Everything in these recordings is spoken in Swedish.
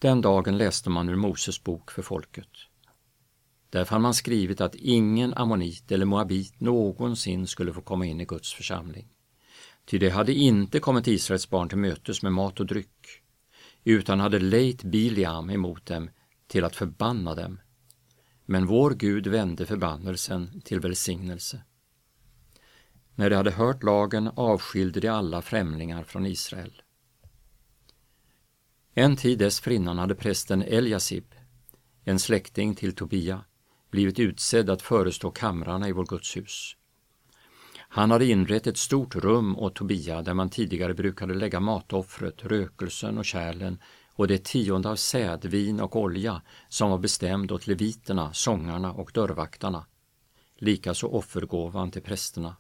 Den dagen läste man ur Moses bok för folket. Där fann man skrivit att ingen ammonit eller moabit någonsin skulle få komma in i Guds församling. Ty det hade inte kommit Israels barn till mötes med mat och dryck, utan hade lejt Biliam emot dem till att förbanna dem. Men vår Gud vände förbannelsen till välsignelse. När de hade hört lagen avskilde de alla främlingar från Israel. En tid dessförinnan hade prästen Eliasib, en släkting till Tobia, blivit utsedd att förestå kamrarna i vår gudshus. Han hade inrett ett stort rum åt Tobia där man tidigare brukade lägga matoffret, rökelsen och kärlen och det 10:e av säd, vin och olja som var bestämd åt leviterna, sångarna och dörrvaktarna, likaså offergåvan till prästerna.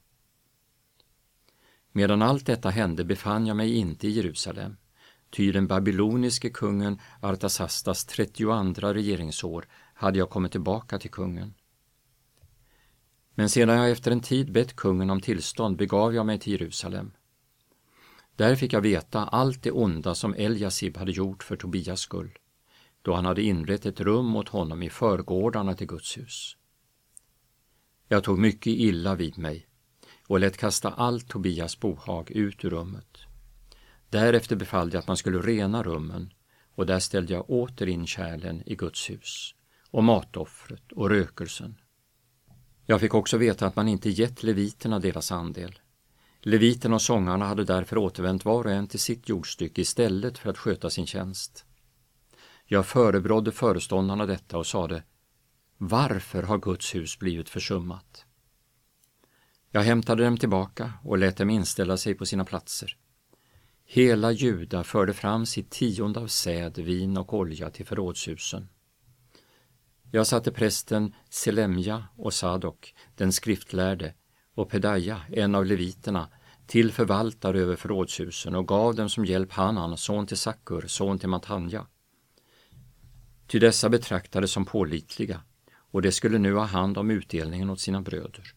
Medan allt detta hände befann jag mig inte i Jerusalem, ty den babyloniske kungen Artasastas 32:a regeringsår hade jag kommit tillbaka till kungen. Men sedan jag efter en tid bett kungen om tillstånd begav jag mig till Jerusalem. Där fick jag veta allt det onda som Eliasib hade gjort för Tobias skull, då han hade inrett ett rum åt honom i förgårdarna till Guds hus. Jag tog mycket illa vid mig och lät kasta allt Tobias bohag ut ur rummet. Därefter befallde jag att man skulle rena rummen, och där ställde jag åter in kärlen i Guds hus och matoffret och rökelsen. Jag fick också veta att man inte gett leviterna deras andel. Leviterna och sångarna hade därför återvänt var och en till sitt jordstycke istället för att sköta sin tjänst. Jag förebrådde föreståndarna detta och sade: varför har Guds hus blivit försummat? Jag hämtade dem tillbaka och lät dem inställa sig på sina platser. Hela Juda förde fram sitt 10:e av säd, vin och olja till förrådshusen. Jag satte prästen Selemja och Sadok, den skriftlärde, och Pedaja, en av leviterna, till förvaltare över förrådshusen och gav dem som hjälp Hanan, son till Sakkur, son till Matanja. Ty dessa betraktades som pålitliga, och de skulle nu ha hand om utdelningen åt sina bröder.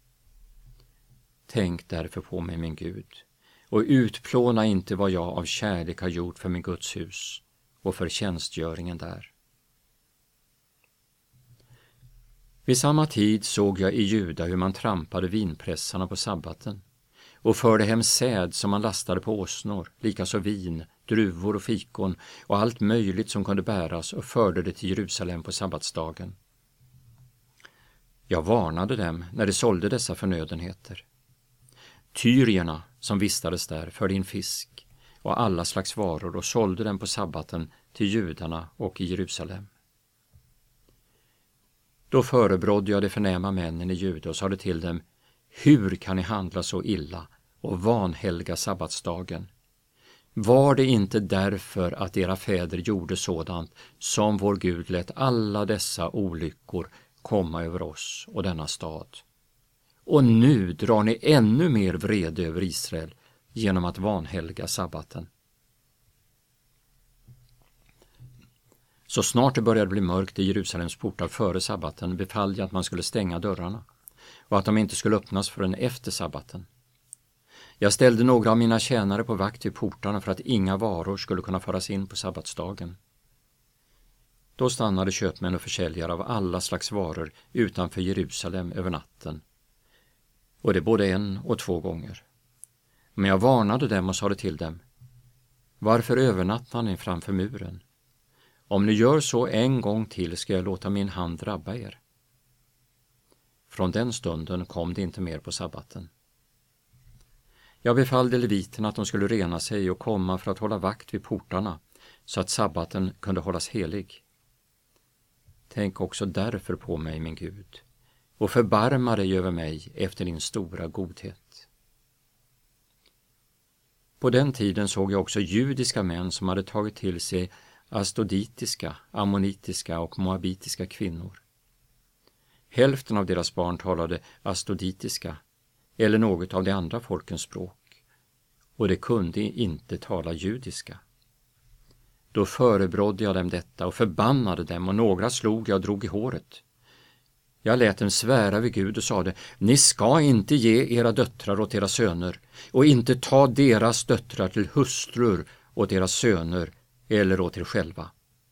Tänk därför på mig, min Gud, och utplåna inte vad jag av kärlek har gjort för min Guds hus och för tjänstgöringen där. Vid samma tid såg jag i Juda hur man trampade vinpressarna på sabbaten och förde hem säd som man lastade på åsnor, likaså vin, druvor och fikon och allt möjligt som kunde bäras, och förde det till Jerusalem på sabbatsdagen. Jag varnade dem när de sålde dessa förnödenheter. Tyrierna som vistades där förde in fisk och alla slags varor och sålde dem på sabbaten till judarna och i Jerusalem. Då förebrådde jag de förnäma männen i Juda och sade till dem: hur kan ni handla så illa och vanhelga sabbatsdagen? Var det inte därför att era fäder gjorde sådant som vår Gud lät alla dessa olyckor komma över oss och denna stad? Och nu drar ni ännu mer vrede över Israel genom att vanhelga sabbaten. Så snart det började bli mörkt i Jerusalems portar före sabbaten befallde jag att man skulle stänga dörrarna och att de inte skulle öppnas förrän efter sabbaten. Jag ställde några av mina tjänare på vakt vid portarna för att inga varor skulle kunna föras in på sabbatsdagen. Då stannade köpmän och försäljare av alla slags varor utanför Jerusalem över natten, och det både 1 och 2 gånger. Men jag varnade dem och sade till dem: varför övernattar ni framför muren? Om ni gör så en gång till ska jag låta min hand drabba er. Från den stunden kom det inte mer på sabbaten. Jag befallde leviterna att de skulle rena sig och komma för att hålla vakt vid portarna så att sabbaten kunde hållas helig. Tänk också därför på mig, min Gud, och förbarma dig över mig efter din stora godhet. På den tiden såg jag också judiska män som hade tagit till sig astoditiska, ammonitiska och moabitiska kvinnor. Hälften av deras barn talade astoditiska eller något av de andra folkens språk, och de kunde inte tala judiska. Då förebrådde jag dem detta och förbannade dem, och några slog jag och drog i håret. Jag lät dem svära vid Gud och sade: ni ska inte ge era döttrar åt era söner, och inte ta deras döttrar till hustrur åt deras söner eller åt er själva.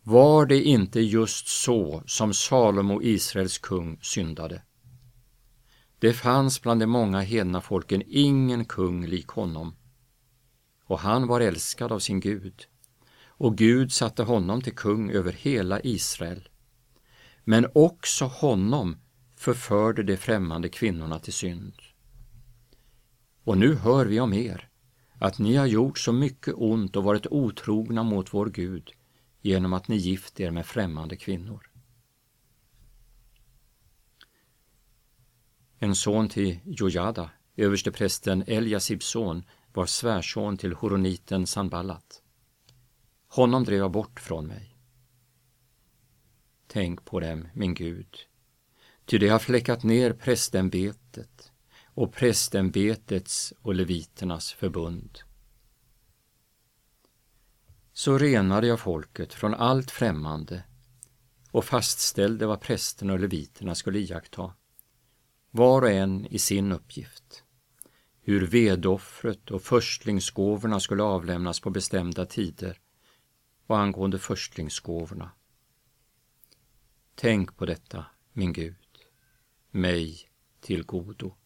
Var det inte just så som Salomo, Israels kung, syndade? Det fanns bland de många hedna folken ingen kung lik honom. Och han var älskad av sin Gud, och Gud satte honom till kung över hela Israel. Men också honom förförde de främmande kvinnorna till synd. Och nu hör vi om er, att ni har gjort så mycket ont och varit otrogna mot vår Gud genom att ni gift er med främmande kvinnor. En son till Jojada, översteprästen Eliasibs son, var svärson till horoniten Sanballat. Honom drev jag bort från mig. Tänk på dem, min Gud, ty det har fläckat ner prästämbetet och prästämbetets och leviternas förbund. Så renade jag folket från allt främmande och fastställde vad prästerna och leviterna skulle iaktta, var och en i sin uppgift, hur vedoffret och förstlingsgåvorna skulle avlämnas på bestämda tider och angående förstlingsgåvorna. Tänk på detta, min Gud, mig till godo.